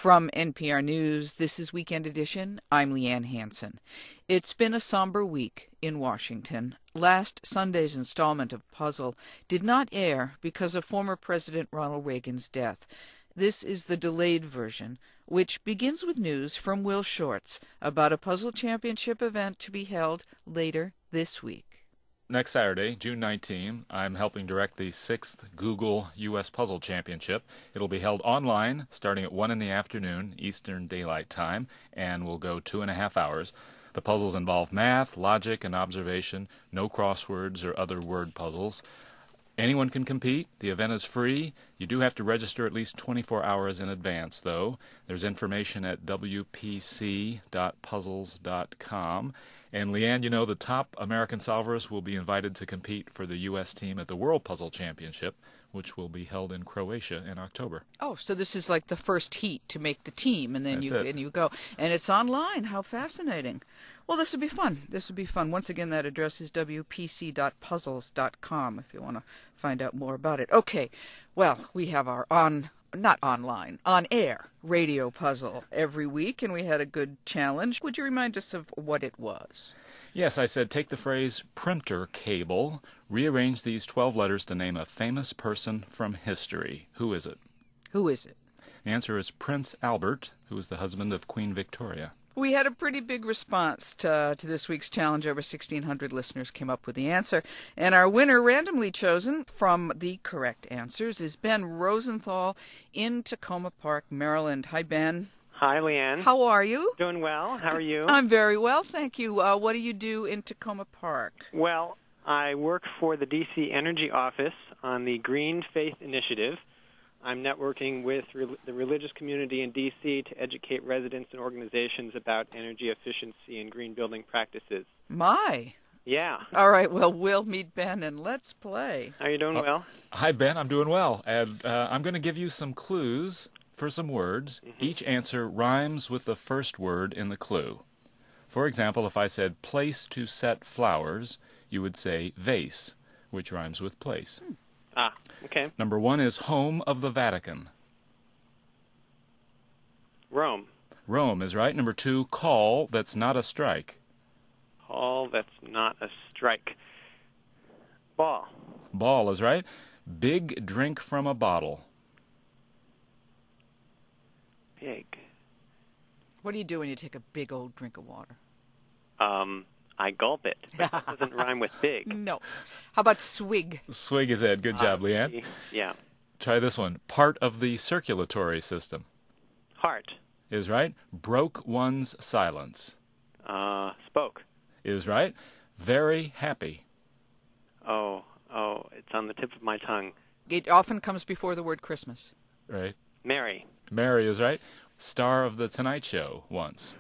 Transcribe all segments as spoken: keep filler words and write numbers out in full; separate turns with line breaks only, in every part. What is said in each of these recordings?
From N P R News, this is Weekend Edition. I'm Leanne Hansen. It's been a somber week in Washington. Last Sunday's installment of Puzzle did not air because of former President Ronald Reagan's death. This is the delayed version, which begins with news from Will Shortz about a puzzle championship event to be held later this week.
Next Saturday, June nineteenth, I'm helping direct the sixth Google U S Puzzle Championship. It'll be held online starting at one in the afternoon, Eastern Daylight Time, and will go two and a half hours. The puzzles involve math, logic, and observation, no crosswords or other word puzzles. Anyone can compete. The event is free. You do have to register at least twenty-four hours in advance, though. There's information at w p c dot puzzles dot com. And Leanne, you know, the top American solvers will be invited to compete for the U S team at the World Puzzle Championship, which will be held in Croatia in October.
Oh, so this is like the first heat to make the team, and then
That's
you
it.
and you go, and it's online. How fascinating! Well, this would be fun. This would be fun. Once again, that address is w p c dot puzzles dot com if you want to find out more about it. Okay, well, we have our on. Not online, on-air radio puzzle every week, and we had a good challenge. Would you remind us of what it was?
Yes, I said take the phrase printer cable, rearrange these twelve letters to name a famous person from history. Who is it?
Who is it?
The answer is Prince Albert, who was the husband of Queen Victoria.
We had a pretty big response to, to this week's challenge. Over sixteen hundred listeners came up with the answer. And our winner, randomly chosen from the correct answers, is Ben Rosenthal in Tacoma Park, Maryland. Hi, Ben.
Hi, Leanne.
How are you?
Doing well. How are you?
I'm very well, thank you. Uh, what do you do in Tacoma Park?
Well, I work for the D C Energy Office on the Green Faith Initiative. I'm networking with re- the religious community in D C to educate residents and organizations about energy efficiency and green building practices.
My.
Yeah.
All right, well, we'll meet Ben and let's play.
Are you doing
Uh,
well?
Hi, Ben. I'm doing well. And uh, I'm going to give you some clues for some words.
Mm-hmm.
Each answer rhymes with the first word in the clue. For example, if I said place to set flowers, you would say vase, which rhymes with place.
Hmm.
Ah, okay.
Number one is home of the Vatican.
Rome.
Rome is right. Number two, call that's not a strike.
Call that's not a strike. Ball.
Ball is right. Big drink from a bottle.
Big.
What do you do when you take a big old drink of water?
Um, I gulp it. But that doesn't rhyme with big.
No. How about swig?
Swig is it. Good job,
Uh,
Leanne.
Yeah.
Try this one. Part of the circulatory system
Heart.
is right. Broke one's silence
Uh, spoke.
is right. Very happy.
Oh, oh, it's on the tip of my tongue.
It often comes before the word Christmas.
Right.
Mary.
Mary is right. Star of the Tonight Show once.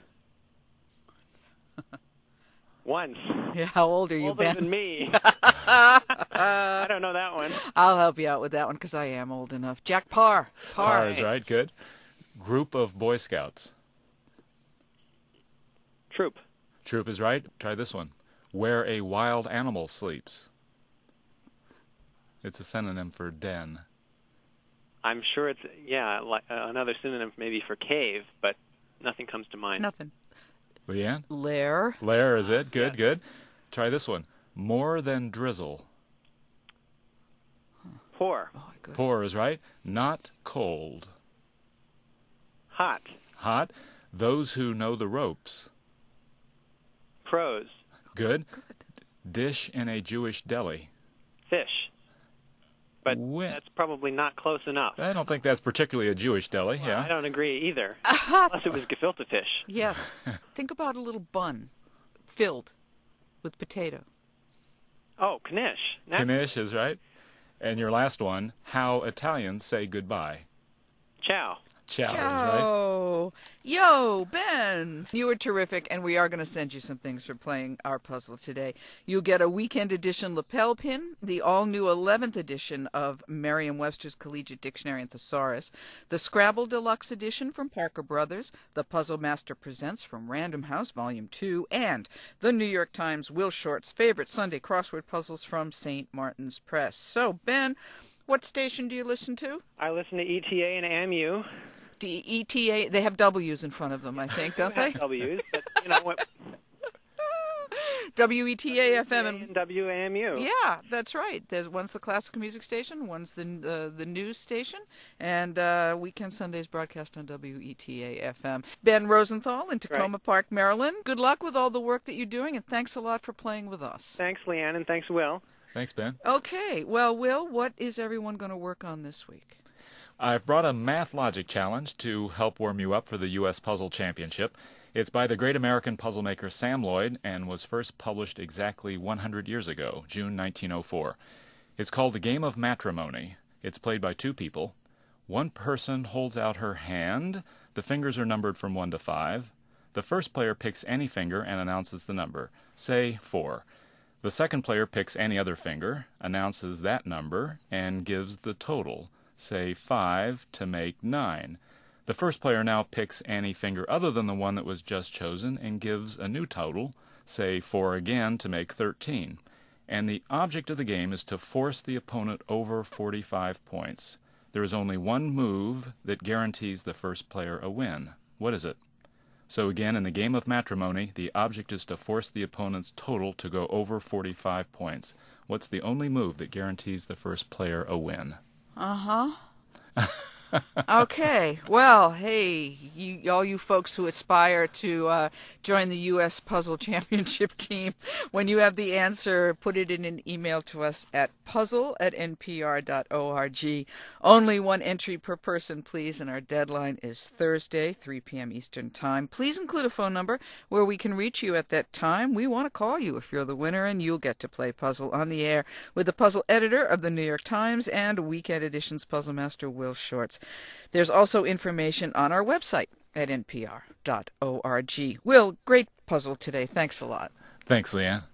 Once.
Yeah, how old are you,
Older
Ben?
than me. I don't know that one.
I'll help you out with that one because I am old enough. Jack Parr. Parr.
Par is right. Good. Group of Boy Scouts.
Troop.
Troop is right. Try this one. Where a wild animal sleeps. It's a synonym for den.
I'm sure it's, yeah, like, uh, another synonym maybe for cave, but nothing comes to mind.
Nothing.
Leanne?
Lair.
Lair is it. Good,
Yes.
good. Try this one. More than drizzle.
Pour.
Oh, good.
Pour is right. Not cold.
Hot.
Hot. Those who know the ropes.
Pros.
Good. Dish in a Jewish deli.
Fish. But
When-
that's probably not close enough.
I don't think that's particularly a Jewish deli.
Well,
yeah.
I don't agree either. Unless it was gefilte fish.
Yes. Think about a little bun filled with potato.
Oh, knish. That's
Knish is right. And your last one, how Italians say goodbye.
chow.
Ciao is right.
Ciao. Yo, Ben. You were terrific, and we are going to send you some things for playing our puzzle today. You'll get a weekend edition lapel pin, the all-new eleventh edition of Merriam-Webster's Collegiate Dictionary and Thesaurus, the Scrabble Deluxe edition from Parker Brothers, the Puzzle Master Presents from Random House Volume two, and the New York Times Will Short's favorite Sunday crossword puzzles from Saint Martin's Press. So, Ben, what station do you listen to?
I listen to E T A and A M U.
D E T A, they have W's in front of them, I think, don't they?
W's, but you know what?
W E T A F M
and W A M U.
Yeah, that's right. There's one's the classical music station, one's the uh, the news station, and uh, Weekend Sundays broadcast on W E T A F M. Ben Rosenthal in Tacoma
Right.
Park, Maryland. Good luck with all the work that you're doing, and thanks a lot for playing with us.
Thanks, Leanne, and thanks, Will.
Thanks, Ben.
Okay, well, Will, what is everyone going to work on this week?
I've brought a math logic challenge to help warm you up for the U S Puzzle Championship. It's by the great American puzzle maker Sam Lloyd and was first published exactly one hundred years ago, June nineteen oh four. It's called The Game of Matrimony. It's played by two people. One person holds out her hand. The fingers are numbered from one to five. The first player picks any finger and announces the number, say four. The second player picks any other finger, announces that number, and gives the total, say five, to make nine. The first player now picks any finger other than the one that was just chosen and gives a new total, say four again, to make thirteen. And the object of the game is to force the opponent over forty-five points. There is only one move that guarantees the first player a win. What is it? So again, in the game of matrimony, the object is to force the opponent's total to go over forty-five points. What's the only move that guarantees the first player a win?
Uh-huh. Okay. Well, hey, you, all you folks who aspire to uh, join the U S Puzzle Championship team, when you have the answer, put it in an email to us at puzzle at n p r dot org. Only one entry per person, please, and our deadline is Thursday, three p.m. Eastern Time. Please include a phone number where we can reach you at that time. We want to call you if you're the winner, and you'll get to play Puzzle on the air with the puzzle editor of the New York Times and Weekend Edition's puzzle master, Will Shortz. There's also information on our website at n p r dot org. Will, great puzzle today. Thanks a lot.
Thanks, Leanne.